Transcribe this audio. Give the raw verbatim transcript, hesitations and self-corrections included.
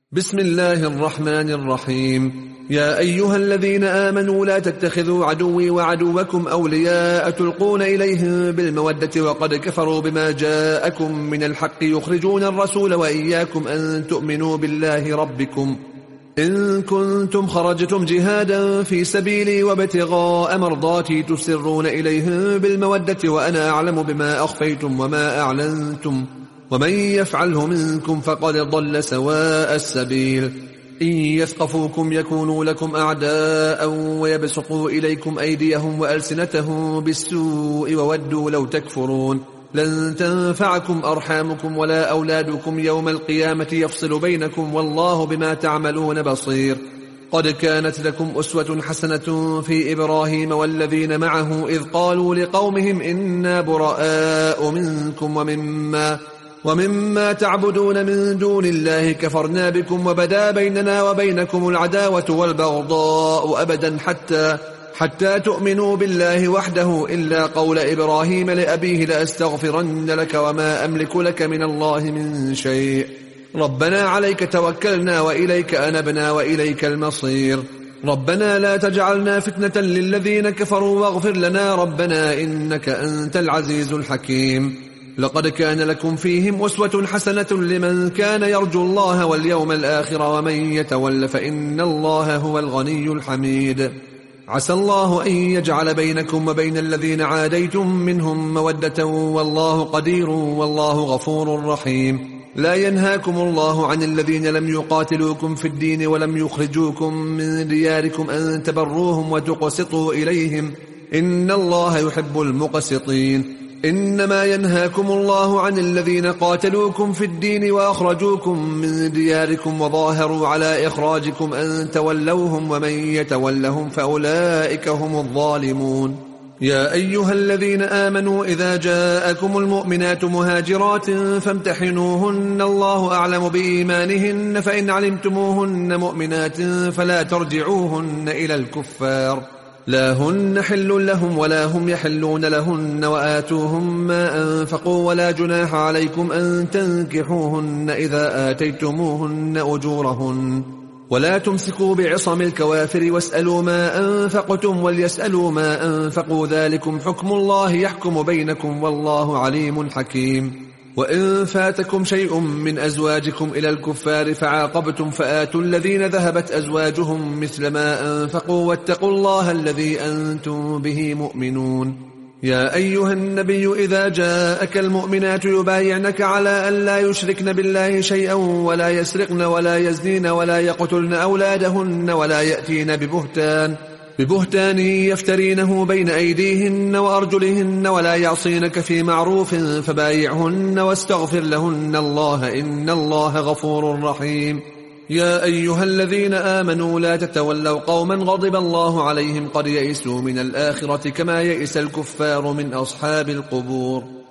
بسم الله الرحمن الرحيم. يا أيها الذين آمنوا لا تتخذوا عدوي وعدوكم أولياء تلقون إليهم بالمودة وقد كفروا بما جاءكم من الحق يخرجون الرسول وإياكم أن تؤمنوا بالله ربكم إن كنتم خرجتم جهادا في سبيلي وابتغاء مرضاتي تسرون إليهم بالمودة وأنا أعلم بما أخفيتم وما أعلنتم ومن يفعله منكم فقد ضل سواء السبيل. إن يثقفوكم يكونوا لكم أعداء ويبسطوا إليكم أيديهم وألسنتهم بالسوء وودوا لو تكفرون. لن تنفعكم أرحامكم ولا أولادكم يوم القيامة يفصل بينكم والله بما تعملون بصير. قد كانت لكم أسوة حسنة في إبراهيم والذين معه إذ قالوا لقومهم إنا براء منكم ومما ومما تعبدون من دون الله كفرنا بكم وبدا بيننا وبينكم العداوة والبغضاء أبدا حتى حتى تؤمنوا بالله وحده إلا قول إبراهيم لأبيه لأستغفرن لك وما أملك لك من الله من شيء ربنا عليك توكلنا وإليك أنبنا وإليك المصير. ربنا لا تجعلنا فتنة للذين كفروا واغفر لنا ربنا إنك أنت العزيز الحكيم. لقد كان لكم فيهم أسوة حسنة لمن كان يرجو الله واليوم الآخر ومن يتول فإن الله هو الغني الحميد. عسى الله أن يجعل بينكم وبين الذين عاديتم منهم مودة والله قدير والله غفور رحيم. لا ينهاكم الله عن الذين لم يقاتلوكم في الدين ولم يخرجوكم من دياركم أن تبروهم وتقسطوا إليهم إن الله يحب المقسطين. إنما ينهاكم الله عن الذين قاتلوكم في الدين وأخرجوكم من دياركم وظاهروا على إخراجكم أن تولوهم ومن يتولهم فأولئك هم الظالمون. يا أيها الذين آمنوا إذا جاءكم المؤمنات مهاجرات فامتحنوهن الله أعلم بإيمانهن فإن علمتموهن مؤمنات فلا ترجعوهن إلى الكفار لا هن حل لهم ولا هم يحلون لهن وآتوهم ما أنفقوا ولا جناح عليكم أن تنكحوهن إذا آتيتموهن أجورهن ولا تمسكوا بعصم الكوافر واسألوا ما أنفقتم وليسألوا ما أنفقوا ذلكم حكم الله يحكم بينكم والله عليم حكيم. وإن فاتكم شيء من أزواجكم إلى الكفار فعاقبتم فآتوا الذين ذهبت أزواجهم مثل ما أنفقوا واتقوا الله الذي أنتم به مؤمنون. يا أيها النبي إذا جاءك المؤمنات يبايعنك على أن لا يشركن بالله شيئا ولا يسرقن ولا يزنين ولا يقتلن أولادهن ولا يأتين ببهتان ببهتان يفترينه بين أيديهن وأرجلهن ولا يعصينك في معروف فبايعهن واستغفر لهن الله إن الله غفور رحيم. يا أيها الذين آمنوا لا تتولوا قوما غضب الله عليهم قد يئسوا من الآخرة كما يئس الكفار من أصحاب القبور.